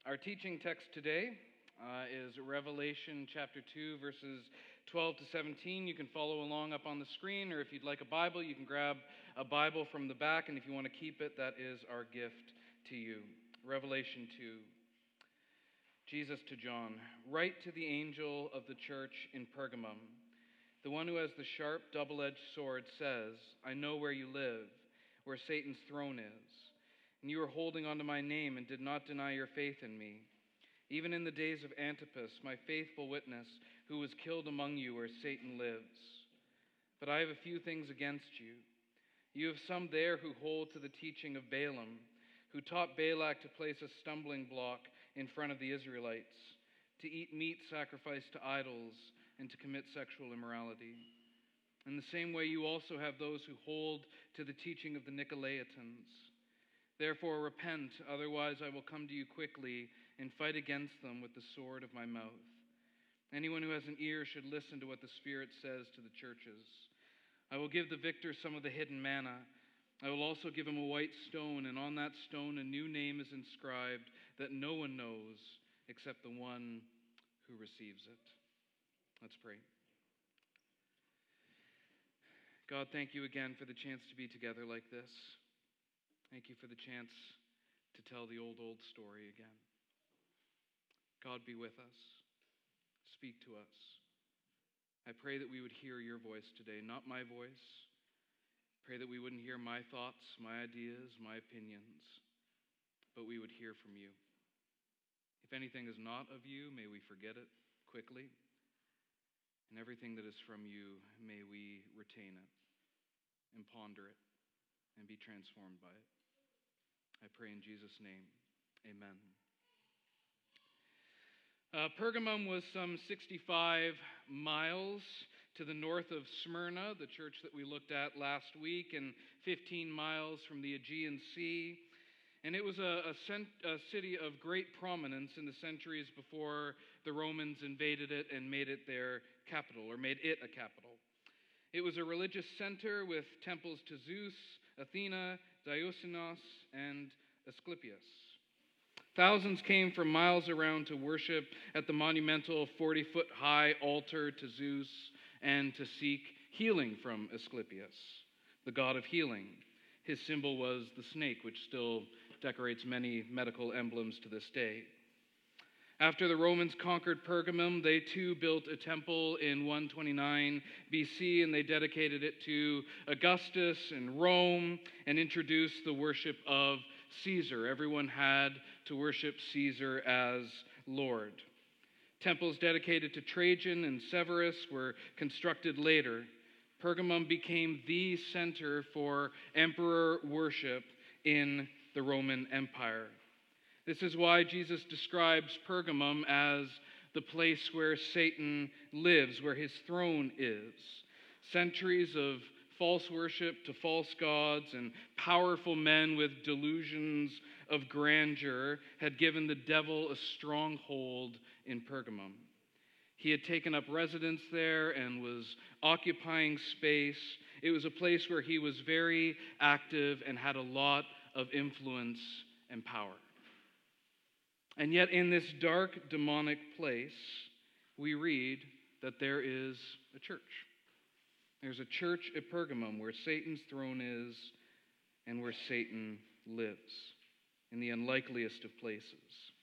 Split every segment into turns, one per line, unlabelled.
Our teaching text today is Revelation chapter 2, verses 12 to 17. You can follow along up on the screen, or if you'd like a Bible, you can grab a Bible from the back, and if you want to keep it, that is our gift to you. Revelation 2. Jesus to John, write to the angel of the church in Pergamum. The one who has the sharp, double-edged sword says, I know where you live, where Satan's throne is. And you are holding on to my name and did not deny your faith in me. Even in the days of Antipas, my faithful witness, who was killed among you where Satan lives. But I have a few things against you. You have some there who hold to the teaching of Balaam, who taught Balak to place a stumbling block in front of the Israelites, to eat meat sacrificed to idols, and to commit sexual immorality. In the same way, you also have those who hold to the teaching of the Nicolaitans. Therefore, repent, otherwise I will come to you quickly and fight against them with the sword of my mouth. Anyone who has an ear should listen to what the Spirit says to the churches. I will give the victor some of the hidden manna. I will also give him a white stone, and on that stone a new name is inscribed that no one knows except the one who receives it. Let's pray. God, thank you again for the chance to be together like this. Thank you for the chance to tell the old story again. God, be with us. Speak to us. I pray that we would hear your voice today, not my voice. Pray that we wouldn't hear my thoughts, my ideas, my opinions, but we would hear from you. If anything is not of you, may we forget it quickly. And everything that is from you, may we retain it and ponder it and be transformed by it. I pray in Jesus' name, amen. Pergamum was some 65 miles to the north of Smyrna, the church that we looked at last week, and 15 miles from the Aegean Sea. And it was a city of great prominence in the centuries before the Romans invaded it and made it their capital, or made it a capital. It was a religious center with temples to Zeus, Athena, Dionysus, and Asclepius. Thousands came from miles around to worship at the monumental 40-foot-high altar to Zeus and to seek healing from Asclepius, the god of healing. His symbol was the snake, which still decorates many medical emblems to this day. After the Romans conquered Pergamum, they too built a temple in 129 BC, and they dedicated it to Augustus and Rome and introduced the worship of Caesar. Everyone had to worship Caesar as Lord. Temples dedicated to Trajan and Severus were constructed later. Pergamum became the center for emperor worship in the Roman Empire. This is why Jesus describes Pergamum as the place where Satan lives, where his throne is. Centuries of false worship to false gods and powerful men with delusions of grandeur had given the devil a stronghold in Pergamum. He had taken up residence there and was occupying space. It was a place where he was very active and had a lot of influence and power. And yet in this dark, demonic place, we read that there is a church. There's a church at Pergamum where Satan's throne is and where Satan lives, in the unlikeliest of places.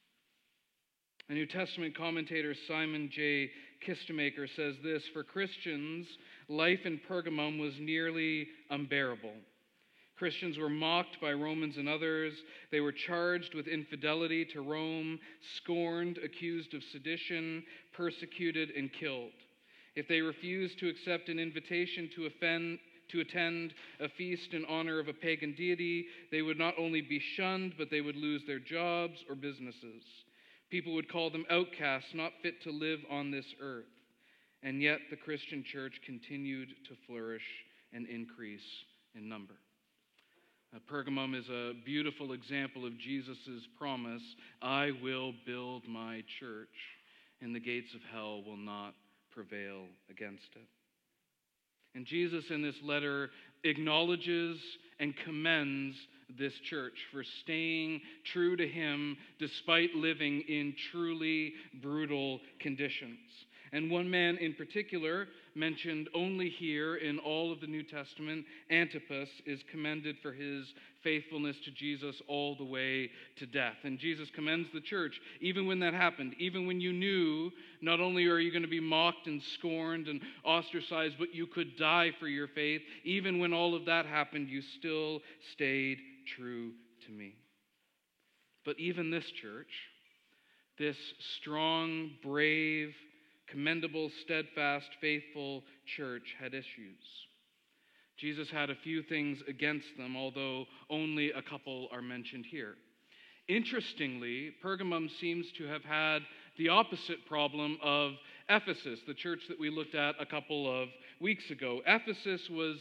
A New Testament commentator, Simon J. Kistemaker, says this: for Christians, life in Pergamum was nearly unbearable. Christians were mocked by Romans and others. They were charged with infidelity to Rome, scorned, accused of sedition, persecuted, and killed. If they refused to accept an invitation to attend a feast in honor of a pagan deity, they would not only be shunned, but they would lose their jobs or businesses. People would call them outcasts, not fit to live on this earth. And yet the Christian church continued to flourish and increase in number. Pergamum is a beautiful example of Jesus' promise, I will build my church, and the gates of hell will not prevail against it. And Jesus in this letter acknowledges and commends this church for staying true to him despite living in truly brutal conditions. And one man in particular, mentioned only here in all of the New Testament, Antipas, is commended for his faithfulness to Jesus all the way to death. And Jesus commends the church, even when that happened, even when you knew not only are you going to be mocked and scorned and ostracized, but you could die for your faith, even when all of that happened, you still stayed true to me. But even this church, this strong, brave, commendable, steadfast, faithful church had issues. Jesus had a few things against them, although only a couple are mentioned here. Interestingly, Pergamum seems to have had the opposite problem of Ephesus, the church that we looked at a couple of weeks ago. Ephesus was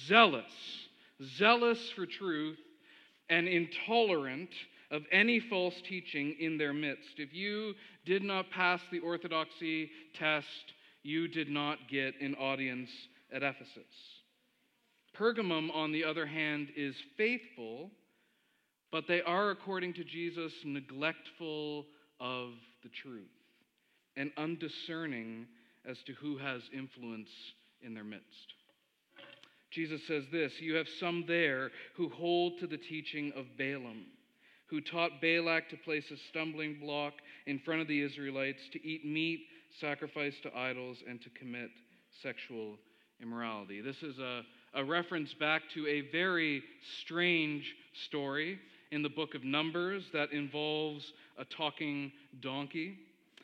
zealous for truth, and intolerant of any false teaching in their midst. If you did not pass the orthodoxy test, you did not get an audience at Ephesus. Pergamum, on the other hand, is faithful, but they are, according to Jesus, neglectful of the truth and undiscerning as to who has influence in their midst. Jesus says this, "You have some there who hold to the teaching of Balaam, who taught Balak to place a stumbling block in front of the Israelites, to eat meat sacrificed to idols, and to commit sexual immorality." This is a reference back to a very strange story in the book of Numbers that involves a talking donkey.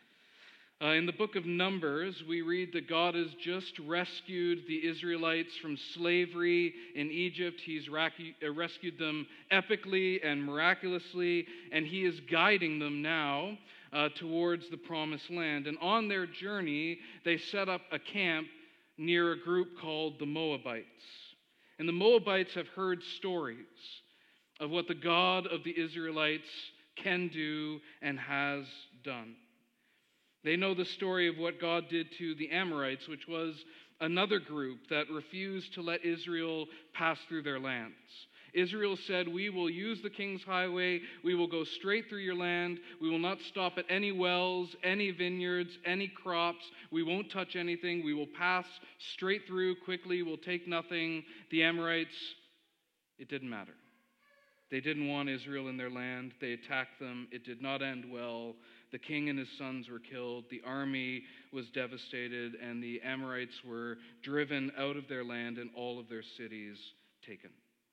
In the book of Numbers, we read that God has just rescued the Israelites from slavery in Egypt. He's rescued them epically and miraculously, and he is guiding them now towards the promised land. And on their journey, they set up a camp near a group called the Moabites. And the Moabites have heard stories of what the God of the Israelites can do and has done. They know the story of what God did to the Amorites, which was another group that refused to let Israel pass through their lands. Israel said, "We will use the king's highway. We will go straight through your land. We will not stop at any wells, any vineyards, any crops. We won't touch anything. We will pass straight through quickly. We'll take nothing." The Amorites, it didn't matter. They didn't want Israel in their land. They attacked them. It did not end well. The king and his sons were killed. The army was devastated, and the Amorites were driven out of their land and all of their cities taken.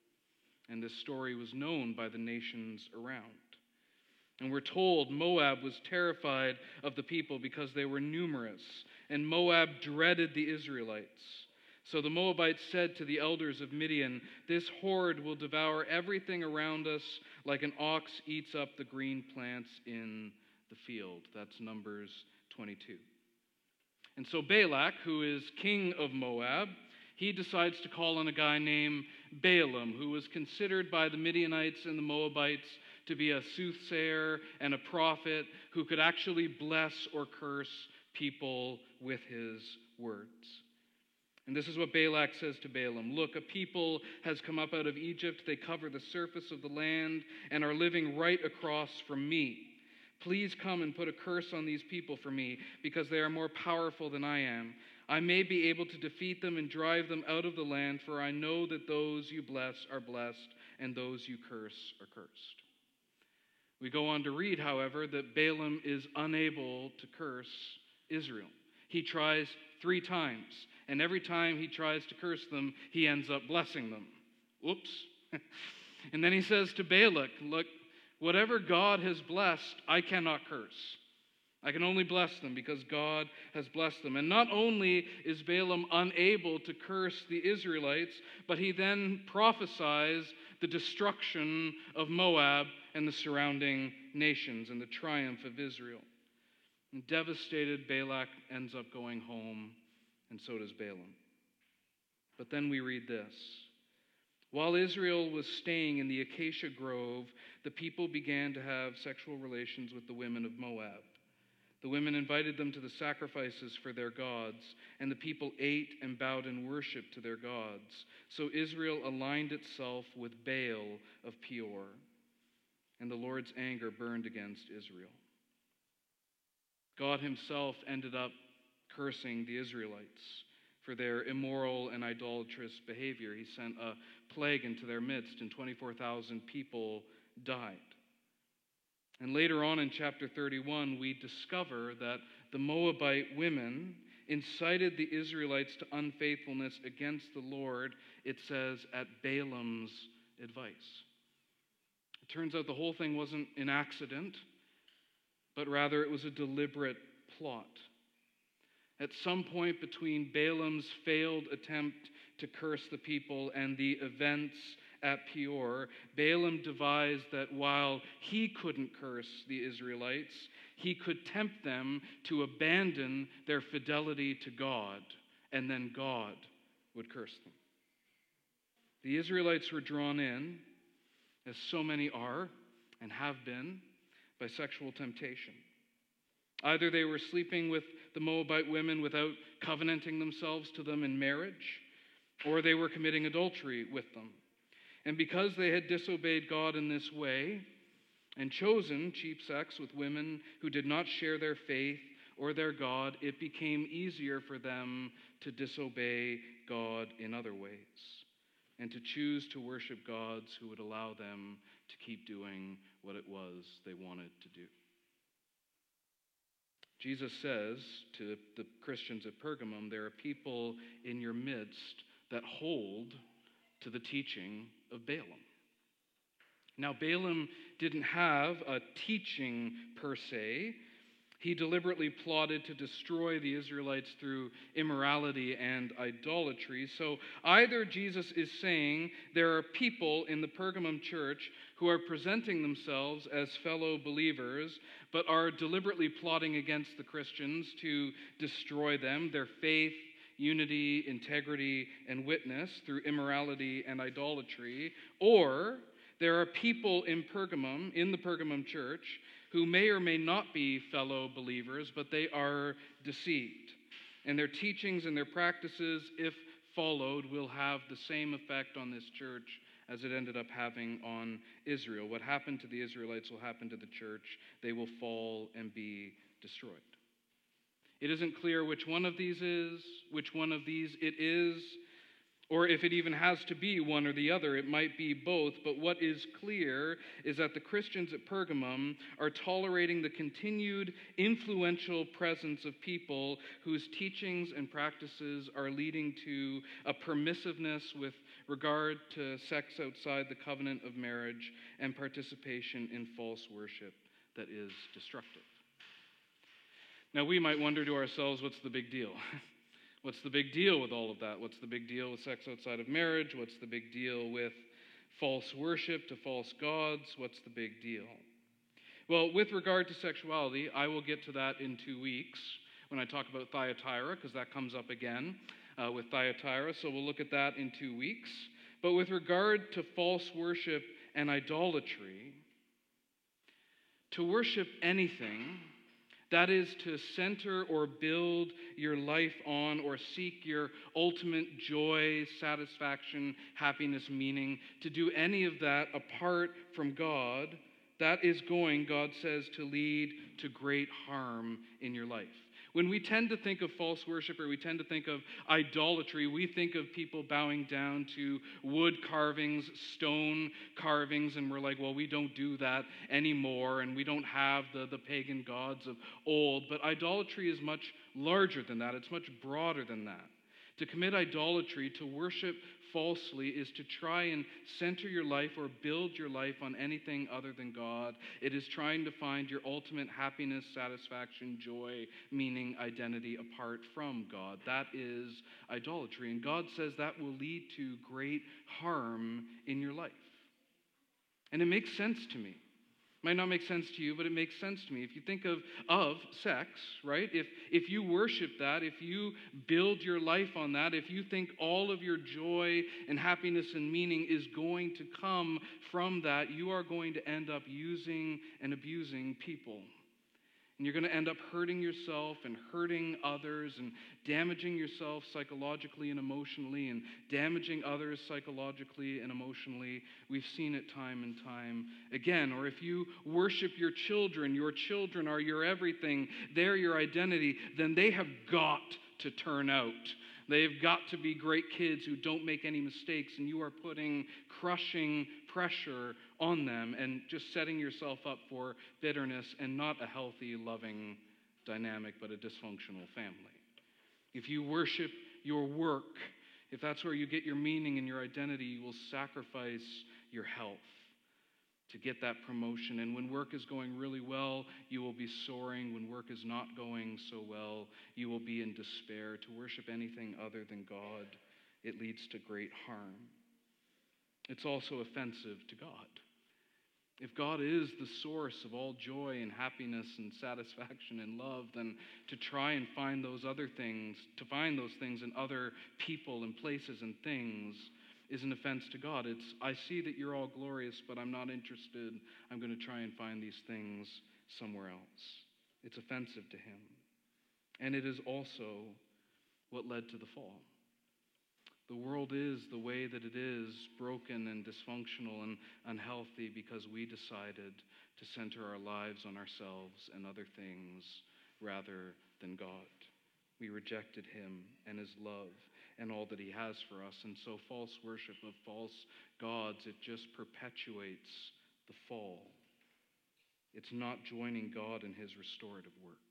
And this story was known by the nations around. And we're told Moab was terrified of the people because they were numerous, and Moab dreaded the Israelites. So the Moabites said to the elders of Midian, "This horde will devour everything around us like an ox eats up the green plants in the field." That's Numbers 22. And so Balak, who is king of Moab, he decides to call on a guy named Balaam, who was considered by the Midianites and the Moabites to be a soothsayer and a prophet who could actually bless or curse people with his words. And this is what Balak says to Balaam. "Look, a people has come up out of Egypt. They cover the surface of the land and are living right across from me. Please come and put a curse on these people for me, because they are more powerful than I am. I may be able to defeat them and drive them out of the land, for I know that those you bless are blessed, and those you curse are cursed." We go on to read, however, that Balaam is unable to curse Israel. He tries 3 times, and every time he tries to curse them, he ends up blessing them. Oops. And then he says to Balak, "Look, whatever God has blessed, I cannot curse. I can only bless them because God has blessed them." And not only is Balaam unable to curse the Israelites, but he then prophesies the destruction of Moab and the surrounding nations and the triumph of Israel. And devastated, Balak ends up going home, and so does Balaam. But then we read this. "While Israel was staying in the acacia grove, the people began to have sexual relations with the women of Moab. The women invited them to the sacrifices for their gods, and the people ate and bowed in worship to their gods. So Israel aligned itself with Baal of Peor, and the Lord's anger burned against Israel. God himself ended up cursing the Israelites for their immoral and idolatrous behavior. He sent a plague into their midst, and 24,000 people died. And later on in chapter 31, we discover that the Moabite women incited the Israelites to unfaithfulness against the Lord, it says, at Balaam's advice. It turns out the whole thing wasn't an accident, but rather it was a deliberate plot. At some point between Balaam's failed attempt to curse the people and the events at Peor, Balaam devised that while he couldn't curse the Israelites, he could tempt them to abandon their fidelity to God, and then God would curse them. The Israelites were drawn in, as so many are and have been, by sexual temptation. Either they were sleeping with the Moabite women without covenanting themselves to them in marriage, or they were committing adultery with them. And because they had disobeyed God in this way and chosen cheap sex with women who did not share their faith or their God, it became easier for them to disobey God in other ways and to choose to worship gods who would allow them to keep doing what it was they wanted to do. Jesus says to the Christians at Pergamum, there are people in your midst that hold to the teaching of Balaam. Now, Balaam didn't have a teaching per se. He deliberately plotted to destroy the Israelites through immorality and idolatry. So either Jesus is saying there are people in the Pergamum church who are presenting themselves as fellow believers, but are deliberately plotting against the Christians to destroy them, their faith, unity, integrity, and witness through immorality and idolatry, or there are people in Pergamum, in the Pergamum church, who may or may not be fellow believers, but they are deceived. And their teachings and their practices, if followed, will have the same effect on this church as it ended up having on Israel. What happened to the Israelites will happen to the church. They will fall and be destroyed. It isn't clear which one of these it is, or if it even has to be one or the other. It might be both, but what is clear is that the Christians at Pergamum are tolerating the continued influential presence of people whose teachings and practices are leading to a permissiveness with regard to sex outside the covenant of marriage and participation in false worship that is destructive. Now, we might wonder to ourselves, what's the big deal? What's the big deal with all of that? What's the big deal with sex outside of marriage? What's the big deal with false worship to false gods? What's the big deal? Well, with regard to sexuality, I will get to that in 2 weeks when I talk about Thyatira, because that comes up again with Thyatira, so we'll look at that in 2 weeks. But with regard to false worship and idolatry, to worship anything, that is to center or build your life on or seek your ultimate joy, satisfaction, happiness, meaning, to do any of that apart from God, that is going, God says, to lead to great harm in your life. When we tend to think of false worship or we tend to think of idolatry, we think of people bowing down to wood carvings, stone carvings, and we're like, well, we don't do that anymore, and we don't have the pagan gods of old. But idolatry is much larger than that. It's much broader than that. To commit idolatry, to worship falsely, is to try and center your life or build your life on anything other than God. It is trying to find your ultimate happiness, satisfaction, joy, meaning, identity apart from God. That is idolatry. And God says that will lead to great harm in your life. And it makes sense to me. Might not make sense to you, but it makes sense to me. If you think of sex, right? If you worship that, if you build your life on that, if you think all of your joy and happiness and meaning is going to come from that, you are going to end up using and abusing people. And you're going to end up hurting yourself and hurting others and damaging yourself psychologically and emotionally and damaging others psychologically and emotionally. We've seen it time and time again. Or if you worship your children are your everything, they're your identity, then they have got to turn out. They've got to be great kids who don't make any mistakes, and you are putting crushing pressure on them and just setting yourself up for bitterness and not a healthy, loving dynamic, but a dysfunctional family. If you worship your work, if that's where you get your meaning and your identity, you will sacrifice your health to get that promotion. And when work is going really well, you will be soaring. When work is not going so well, you will be in despair. To worship anything other than God, it leads to great harm. It's also offensive to God. If God is the source of all joy and happiness and satisfaction and love, then to try and find those other things, to find those things in other people and places and things, is an offense to God. It's, I see that you're all glorious, but I'm not interested. I'm going to try and find these things somewhere else. It's offensive to him. And it is also what led to the fall. The world is the way that it is, broken and dysfunctional and unhealthy, because we decided to center our lives on ourselves and other things rather than God. We rejected him and his love and all that he has for us. And so false worship of false gods, it just perpetuates the fall. It's not joining God in his restorative work.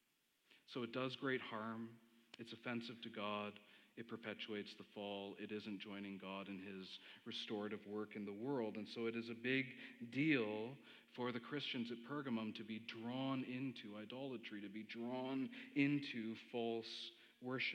So it does great harm. It's offensive to God. It perpetuates the fall. It isn't joining God in his restorative work in the world. And so it is a big deal for the Christians at Pergamum to be drawn into idolatry, to be drawn into false worship.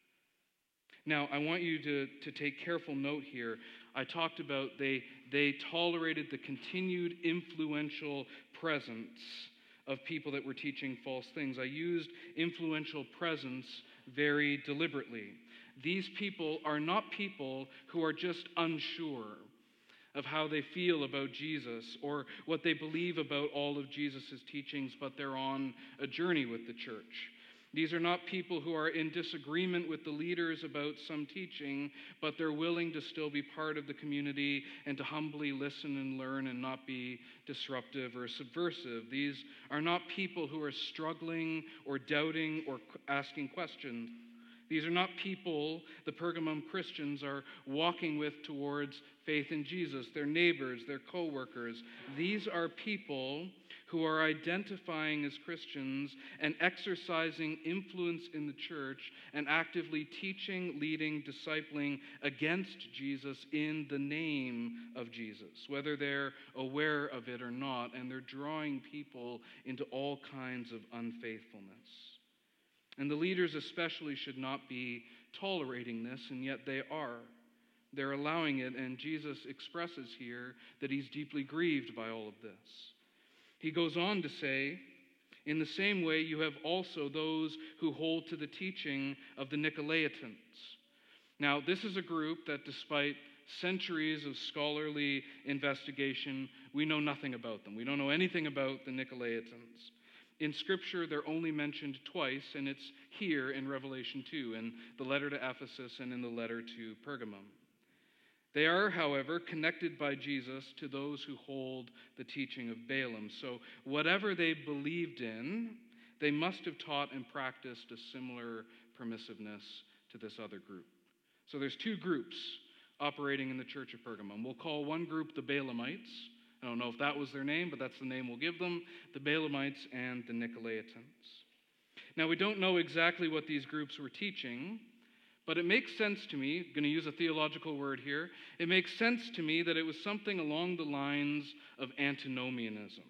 Now, I want you to take careful note here. I talked about they tolerated the continued influential presence of people that were teaching false things. I used influential presence very deliberately. These people are not people who are just unsure of how they feel about Jesus or what they believe about all of Jesus' teachings, but they're on a journey with the church. These are not people who are in disagreement with the leaders about some teaching, but they're willing to still be part of the community and to humbly listen and learn and not be disruptive or subversive. These are not people who are struggling or doubting or asking questions. These are not people the Pergamum Christians are walking with towards faith in Jesus, their neighbors, their co-workers. These are people who are identifying as Christians and exercising influence in the church and actively teaching, leading, discipling against Jesus in the name of Jesus, whether they're aware of it or not, and they're drawing people into all kinds of unfaithfulness. And the leaders especially should not be tolerating this, and yet they are. They're allowing it, and Jesus expresses here that he's deeply grieved by all of this. He goes on to say, in the same way, you have also those who hold to the teaching of the Nicolaitans. Now, this is a group that, despite centuries of scholarly investigation, we know nothing about them. We don't know anything about the Nicolaitans. In Scripture, they're only mentioned twice, and it's here in Revelation 2, in the letter to Ephesus and in the letter to Pergamum. They are, however, connected by Jesus to those who hold the teaching of Balaam. So whatever they believed in, they must have taught and practiced a similar permissiveness to this other group. So there's two groups operating in the church of Pergamum. We'll call one group the Balaamites. I don't know if that was their name, but that's the name we'll give them, the Balaamites and the Nicolaitans. Now, we don't know exactly what these groups were teaching, but it makes sense to me, I'm going to use a theological word here, it makes sense to me that it was something along the lines of antinomianism.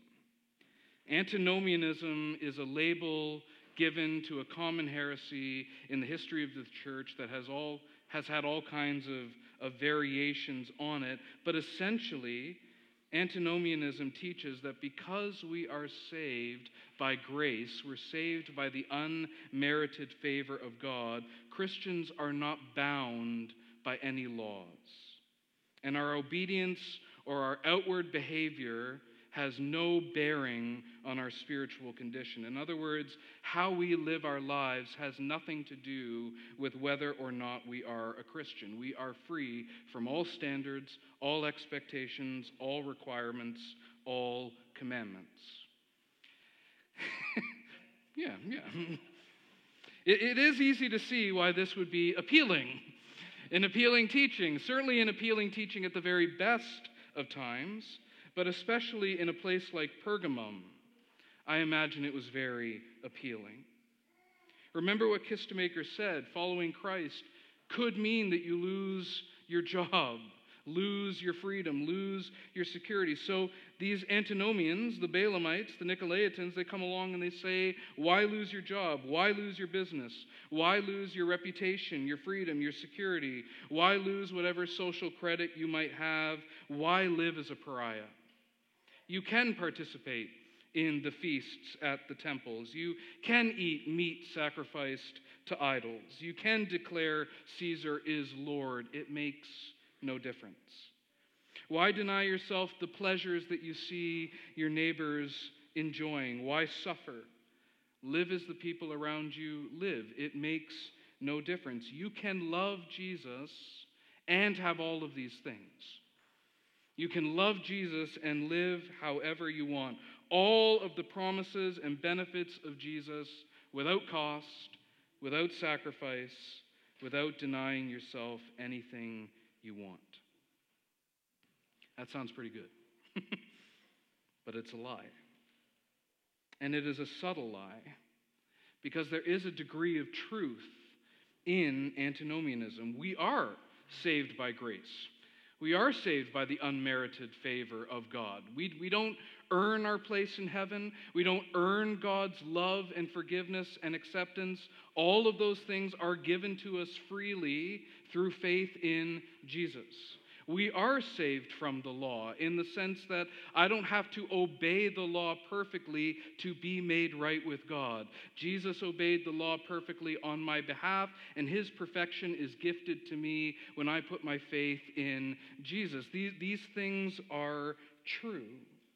Antinomianism is a label given to a common heresy in the history of the church that has had all kinds of variations on it, but essentially, antinomianism teaches that because we are saved by grace, we're saved by the unmerited favor of God, Christians are not bound by any laws. And our obedience or our outward behavior has no bearing on our spiritual condition. In other words, how we live our lives has nothing to do with whether or not we are a Christian. We are free from all standards, all expectations, all requirements, all commandments. Yeah. It is easy to see why this would be appealing. An appealing teaching, certainly an appealing teaching at the very best of times, but especially in a place like Pergamum, I imagine it was very appealing. Remember what Kistemaker said, following Christ could mean that you lose your job, lose your freedom, lose your security. So these antinomians, the Balaamites, the Nicolaitans, they come along and they say, why lose your job? Why lose your business? Why lose your reputation, your freedom, your security? Why lose whatever social credit you might have? Why live as a pariah? You can participate in the feasts at the temples. You can eat meat sacrificed to idols. You can declare Caesar is Lord. It makes no difference. Why deny yourself the pleasures that you see your neighbors enjoying? Why suffer? Live as the people around you live. It makes no difference. You can love Jesus and have all of these things. You can love Jesus and live however you want. All of the promises and benefits of Jesus without cost, without sacrifice, without denying yourself anything you want. That sounds pretty good. But it's a lie. And it is a subtle lie because there is a degree of truth in antinomianism. We are saved by grace. We are saved by the unmerited favor of God. We don't earn our place in heaven. We don't earn God's love and forgiveness and acceptance. All of those things are given to us freely through faith in Jesus. We are saved from the law in the sense that I don't have to obey the law perfectly to be made right with God. Jesus obeyed the law perfectly on my behalf, and his perfection is gifted to me when I put my faith in Jesus. These things are true.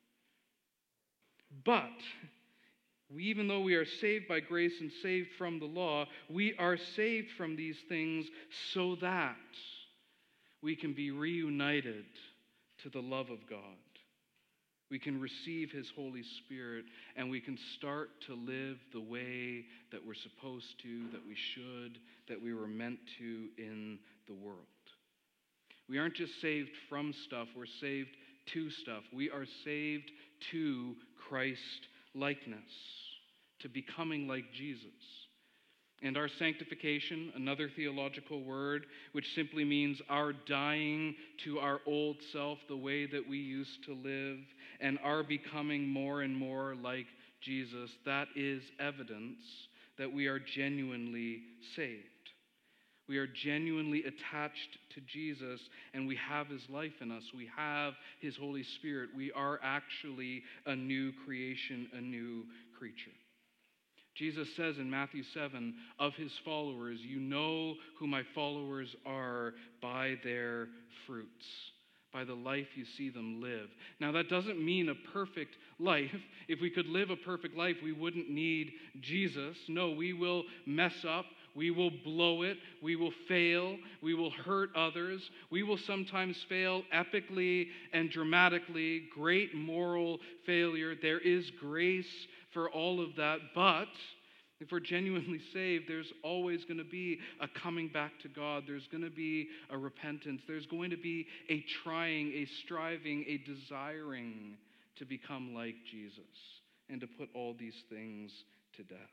But even though we are saved by grace and saved from the law, we are saved from these things so that we can be reunited to the love of God. We can receive his Holy Spirit, and we can start to live the way that we're supposed to, that we should, that we were meant to in the world. We aren't just saved from stuff, we're saved to stuff. We are saved to Christ-likeness, to becoming like Jesus. And our sanctification, another theological word, which simply means our dying to our old self, the way that we used to live, and our becoming more and more like Jesus, that is evidence that we are genuinely saved. We are genuinely attached to Jesus, and we have his life in us. We have his Holy Spirit. We are actually a new creation, a new creature. Jesus says in Matthew 7 of his followers, you know who my followers are by their fruits, by the life you see them live. Now, that doesn't mean a perfect life. If we could live a perfect life, we wouldn't need Jesus. No, we will mess up. We will blow it. We will fail. We will hurt others. We will sometimes fail epically and dramatically, great moral failure. There is grace for all of that, but if we're genuinely saved, there's always going to be a coming back to God. There's going to be a repentance. There's going to be a trying, a striving, a desiring to become like Jesus and to put all these things to death.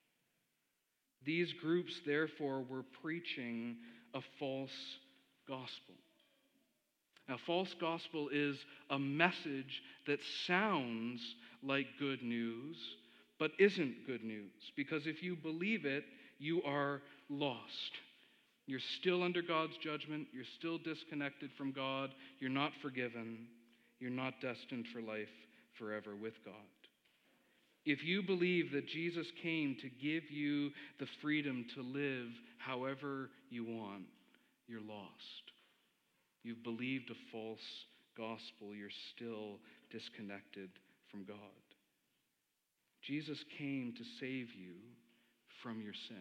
These groups, therefore, were preaching a false gospel. Now, false gospel is a message that sounds like good news, but isn't good news. Because if you believe it, you are lost. You're still under God's judgment. You're still disconnected from God. You're not forgiven. You're not destined for life forever with God. If you believe that Jesus came to give you the freedom to live however you want, you're lost. You've believed a false gospel. You're still disconnected from God. Jesus came to save you from your sin.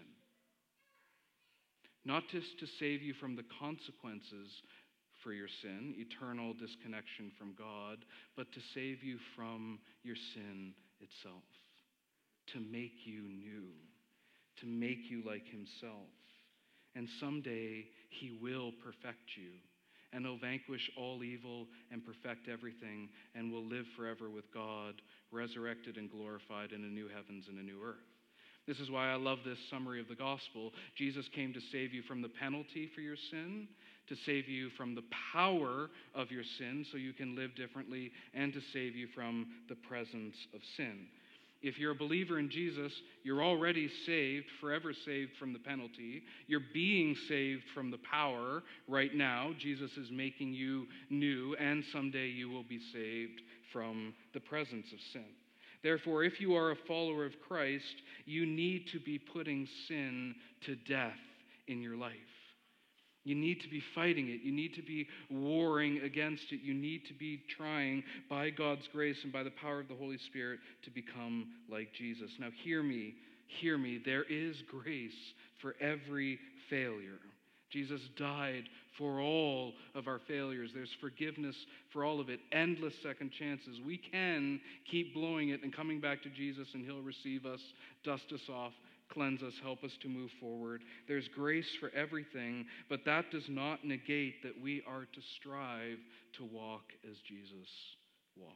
Not just to save you from the consequences for your sin, eternal disconnection from God, but to save you from your sin itself, to make you new, to make you like himself. And someday he will perfect you, and he'll vanquish all evil and perfect everything, and will live forever with God, resurrected and glorified in a new heavens and a new earth. This is why I love this summary of the gospel. Jesus came to save you from the penalty for your sin, to save you from the power of your sin so you can live differently, and to save you from the presence of sin. If you're a believer in Jesus, you're already saved, forever saved from the penalty. You're being saved from the power right now. Jesus is making you new, and someday you will be saved from the presence of sin. Therefore, if you are a follower of Christ, you need to be putting sin to death in your life. You need to be fighting it. You need to be warring against it. You need to be trying, by God's grace and by the power of the Holy Spirit, to become like Jesus. Now, hear me. There is grace for every failure. Jesus died for all of our failures. There's forgiveness for all of it. Endless second chances. We can keep blowing it and coming back to Jesus, and he'll receive us, dust us off, cleanse us, help us to move forward. There's grace for everything, but that does not negate that we are to strive to walk as Jesus walked.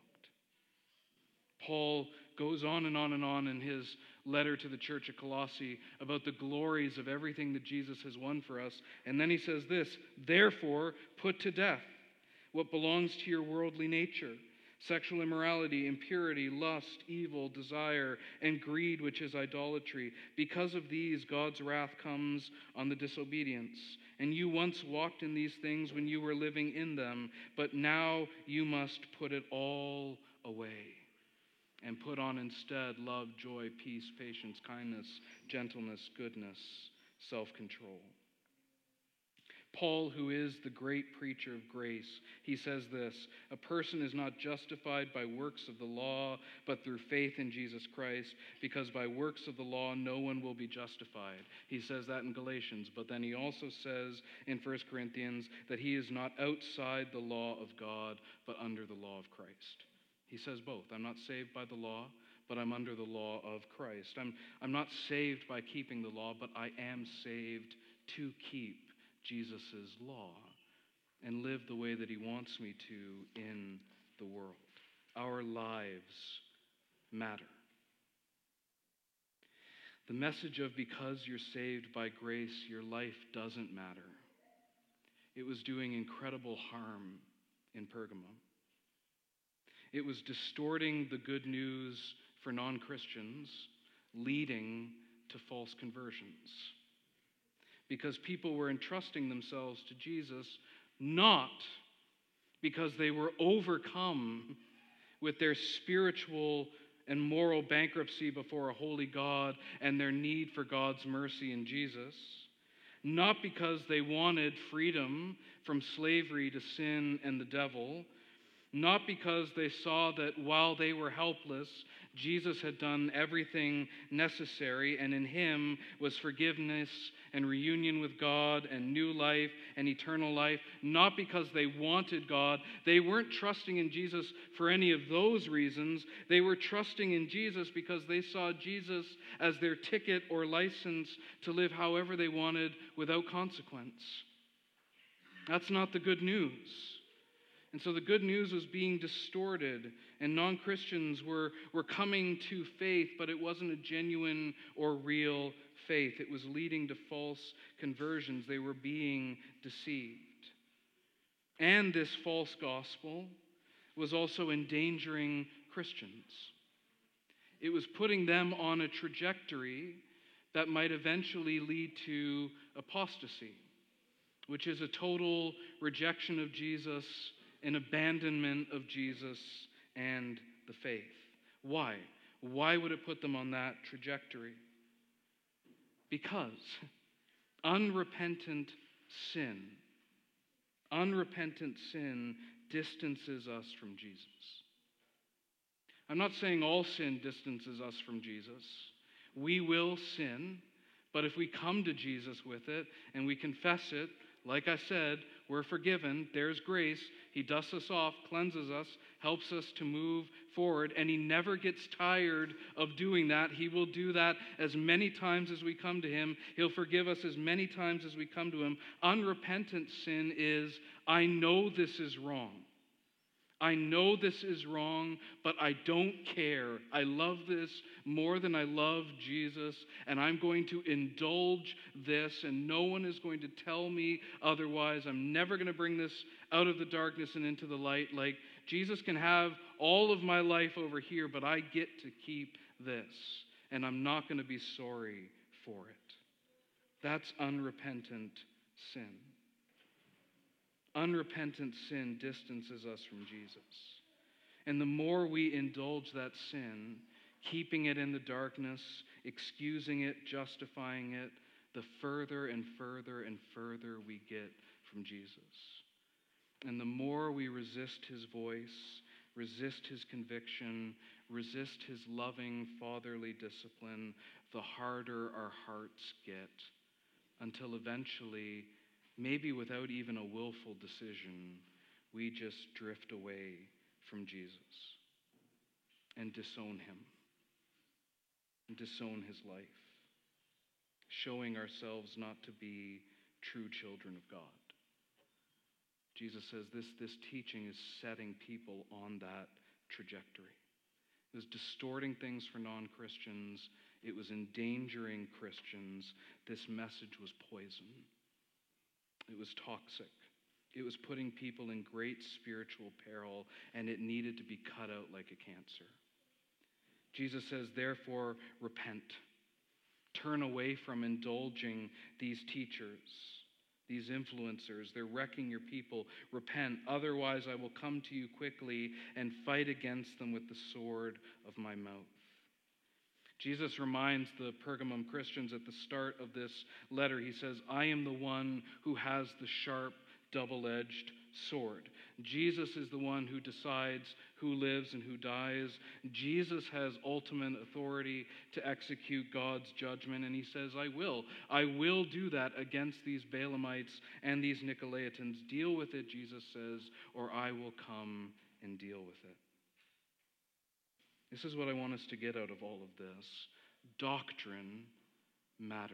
Paul goes on and on and on in his letter to the church at Colossae about the glories of everything that Jesus has won for us. And then he says this, therefore, put to death what belongs to your worldly nature: sexual immorality, impurity, lust, evil, desire, and greed, which is idolatry. Because of these, God's wrath comes on the disobedience. And you once walked in these things when you were living in them, but now you must put it all away and put on instead love, joy, peace, patience, kindness, gentleness, goodness, self-control. Paul, who is the great preacher of grace, he says this: a person is not justified by works of the law, but through faith in Jesus Christ, because by works of the law no one will be justified. He says that in Galatians, but then he also says in 1 Corinthians that he is not outside the law of God, but under the law of Christ. He says both. I'm not saved by the law, but I'm under the law of Christ. I'm not saved by keeping the law, but I am saved to keep Jesus' law and live the way that he wants me to in the world. Our lives matter. The message of because you're saved by grace, your life doesn't matter. It was doing incredible harm in Pergamum. It was distorting the good news for non-Christians, leading to false conversions. Because people were entrusting themselves to Jesus not because they were overcome with their spiritual and moral bankruptcy before a holy God and their need for God's mercy in Jesus, not because they wanted freedom from slavery to sin and the devil, not because they saw that while they were helpless, Jesus had done everything necessary, and in him was forgiveness and reunion with God and new life and eternal life. Not because they wanted God. They weren't trusting in Jesus for any of those reasons. They were trusting in Jesus because they saw Jesus as their ticket or license to live however they wanted without consequence. That's not the good news. And so the good news was being distorted, and non-Christians were coming to faith, but it wasn't a genuine or real faith. It was leading to false conversions. They were being deceived. And this false gospel was also endangering Christians. It was putting them on a trajectory that might eventually lead to apostasy, which is a total rejection of Jesus, an abandonment of Jesus and the faith. Why? Why would it put them on that trajectory? Because unrepentant sin distances us from Jesus. I'm not saying all sin distances us from Jesus. We will sin, but if we come to Jesus with it and we confess it, like I said, we're forgiven. There's grace. He dusts us off, cleanses us, helps us to move forward, and he never gets tired of doing that. He will do that as many times as we come to him. He'll forgive us as many times as we come to him. Unrepentant sin is, I know this is wrong. I know this is wrong, but I don't care. I love this more than I love Jesus, and I'm going to indulge this, and no one is going to tell me otherwise. I'm never going to bring this out of the darkness and into the light. Like, Jesus can have all of my life over here, but I get to keep this, and I'm not going to be sorry for it. That's unrepentant sin. Unrepentant sin distances us from Jesus. And the more we indulge that sin, keeping it in the darkness, excusing it, justifying it, the further and further and further we get from Jesus. And the more we resist his voice, resist his conviction, resist his loving fatherly discipline, the harder our hearts get, until eventually, maybe without even a willful decision, we just drift away from Jesus and disown him and disown his life, showing ourselves not to be true children of God. Jesus says this teaching is setting people on that trajectory. It was distorting things for non-Christians. It was endangering Christians. This message was poison. It was toxic. It was putting people in great spiritual peril, and it needed to be cut out like a cancer. Jesus says, therefore, repent. Turn away from indulging these teachers, these influencers. They're wrecking your people. Repent, otherwise I will come to you quickly and fight against them with the sword of my mouth. Jesus reminds the Pergamum Christians at the start of this letter. He says, I am the one who has the sharp, double-edged sword. Jesus is the one who decides who lives and who dies. Jesus has ultimate authority to execute God's judgment, and he says, I will do that against these Balaamites and these Nicolaitans. Deal with it, Jesus says, or I will come and deal with it. This is what I want us to get out of all of this. Doctrine matters.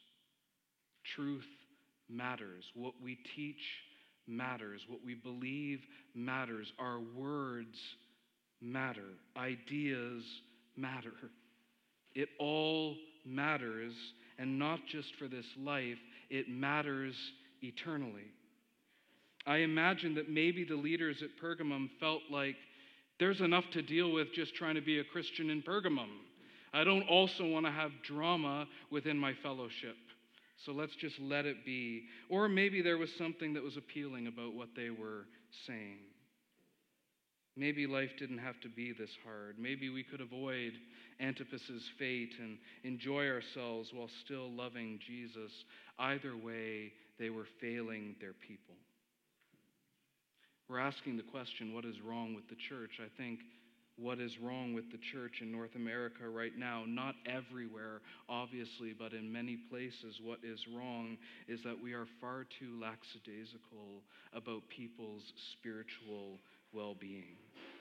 Truth matters. What we teach matters. What we believe matters. Our words matter. Ideas matter. It all matters, and not just for this life, it matters eternally. I imagine that maybe the leaders at Pergamum felt like, there's enough to deal with just trying to be a Christian in Pergamum. I don't also want to have drama within my fellowship. So let's just let it be. Or maybe there was something that was appealing about what they were saying. Maybe life didn't have to be this hard. Maybe we could avoid Antipas's fate and enjoy ourselves while still loving Jesus. Either way, they were failing their people. We're asking the question, what is wrong with the church? I think what is wrong with the church in North America right now, not everywhere, obviously, but in many places, what is wrong is that we are far too lackadaisical about people's spiritual well-being.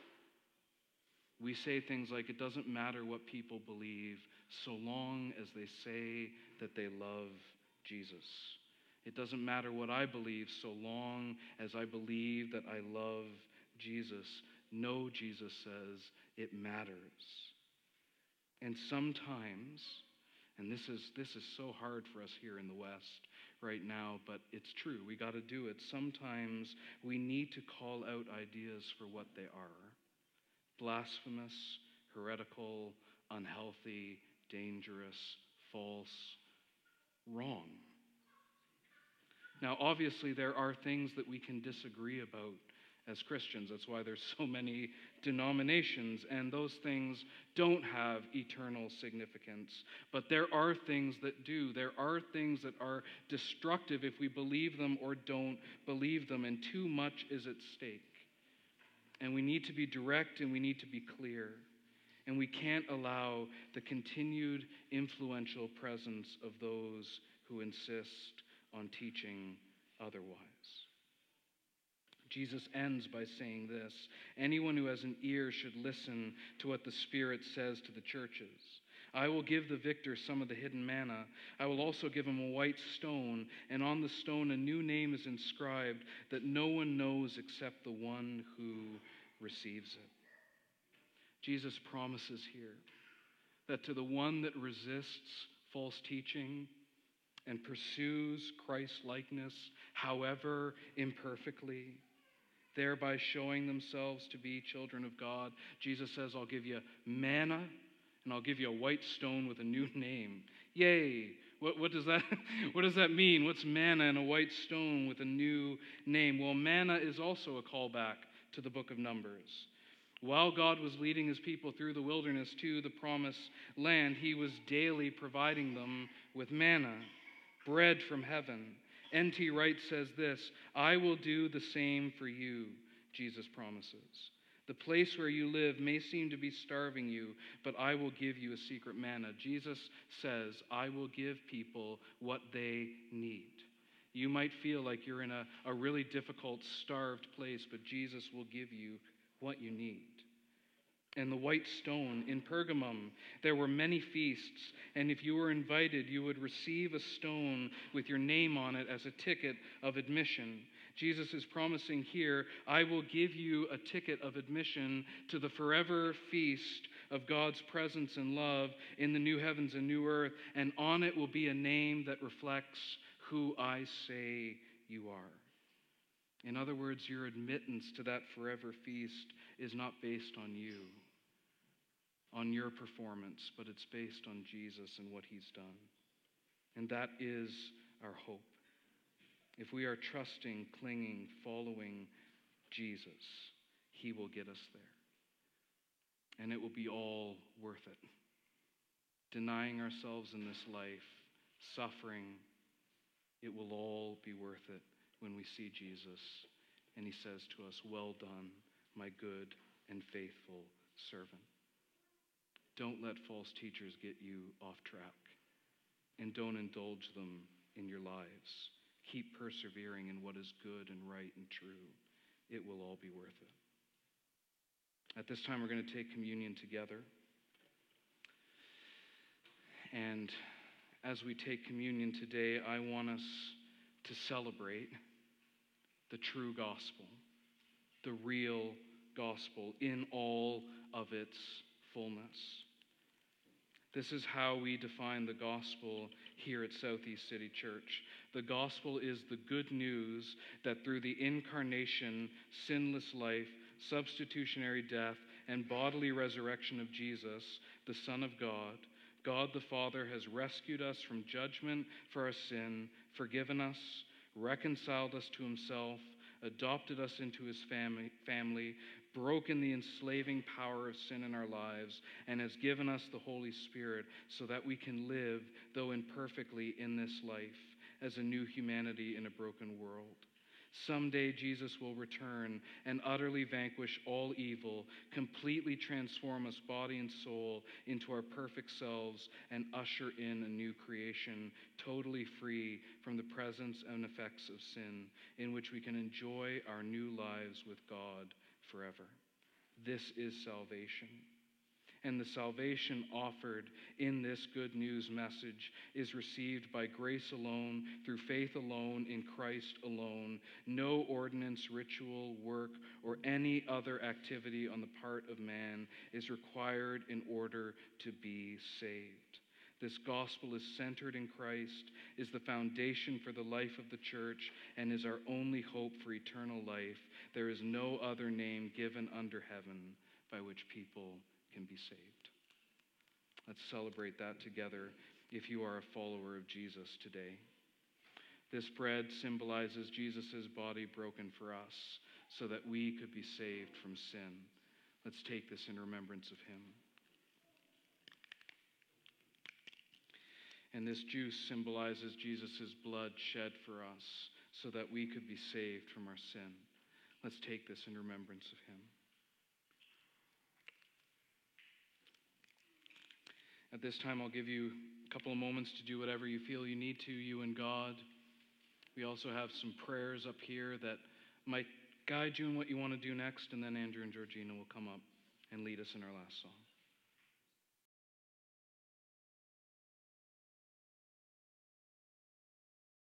We say things like, it doesn't matter what people believe so long as they say that they love Jesus. It doesn't matter what I believe so long as I believe that I love Jesus. No, Jesus says, it matters. And sometimes, and this is so hard for us here in the West right now, but it's true. We got to do it. Sometimes we need to call out ideas for what they are. Blasphemous, heretical, unhealthy, dangerous, false, wrong. Now, obviously, there are things that we can disagree about as Christians. That's why there's so many denominations, and those things don't have eternal significance. But there are things that do. There are things that are destructive if we believe them or don't believe them, and too much is at stake. And we need to be direct and we need to be clear. And we can't allow the continued influential presence of those who insist on teaching otherwise. Jesus ends by saying this: anyone who has an ear should listen to what the Spirit says to the churches. I will give the victor some of the hidden manna. I will also give him a white stone, and on the stone a new name is inscribed that no one knows except the one who receives it. Jesus promises here that to the one that resists false teaching and pursues Christ-likeness, however imperfectly, thereby showing themselves to be children of God, Jesus says, I'll give you manna, and I'll give you a white stone with a new name. Yay! What does that mean? What's manna and a white stone with a new name? Well, manna is also a callback to the book of Numbers. While God was leading his people through the wilderness to the promised land, he was daily providing them with manna, bread from heaven. N.T. Wright says this: I will do the same for you, Jesus promises. The place where you live may seem to be starving you, but I will give you a secret manna. Jesus says, I will give people what they need. You might feel like you're in a really difficult, starved place, but Jesus will give you what you need. And the white stone in Pergamum, there were many feasts, and if you were invited, you would receive a stone with your name on it as a ticket of admission. Jesus is promising here, I will give you a ticket of admission to the forever feast of God's presence and love in the new heavens and new earth, and on it will be a name that reflects who I say you are. In other words, your admittance to that forever feast is not based on you, on your performance, but it's based on Jesus and what he's done. And that is our hope. If we are trusting, clinging, following Jesus, he will get us there. And it will be all worth it. Denying ourselves in this life, suffering, it will all be worth it when we see Jesus and he says to us, well done, my good and faithful servant. Don't let false teachers get you off track, and don't indulge them in your lives. Keep persevering in what is good and right and true. It will all be worth it. At this time, we're going to take communion together. And as we take communion today, I want us to celebrate the true gospel, the real gospel in all of its fullness. This is how we define the gospel here at Southeast City Church. The gospel is the good news that through the incarnation, sinless life, substitutionary death, and bodily resurrection of Jesus, the Son of God, God the Father has rescued us from judgment for our sin, forgiven us, reconciled us to himself, adopted us into his family, broken the enslaving power of sin in our lives, and has given us the Holy Spirit so that we can live, though imperfectly, in this life as a new humanity in a broken world. Someday Jesus will return and utterly vanquish all evil, completely transform us body and soul into our perfect selves, and usher in a new creation, totally free from the presence and effects of sin, in which we can enjoy our new lives with God forever. This is salvation. And the salvation offered in this good news message is received by grace alone, through faith alone, in Christ alone. No ordinance, ritual, work, or any other activity on the part of man is required in order to be saved. This gospel is centered in Christ, is the foundation for the life of the church, and is our only hope for eternal life. There is no other name given under heaven by which people can be saved. Let's celebrate that together if you are a follower of Jesus today. This bread symbolizes Jesus' body broken for us so that we could be saved from sin. Let's take this in remembrance of him. And this juice symbolizes Jesus' blood shed for us so that we could be saved from our sin. Let's take this in remembrance of him. At this time, I'll give you a couple of moments to do whatever you feel you need to, you and God. We also have some prayers up here that might guide you in what you want to do next, and then Andrew and Georgina will come up and lead us in our last song.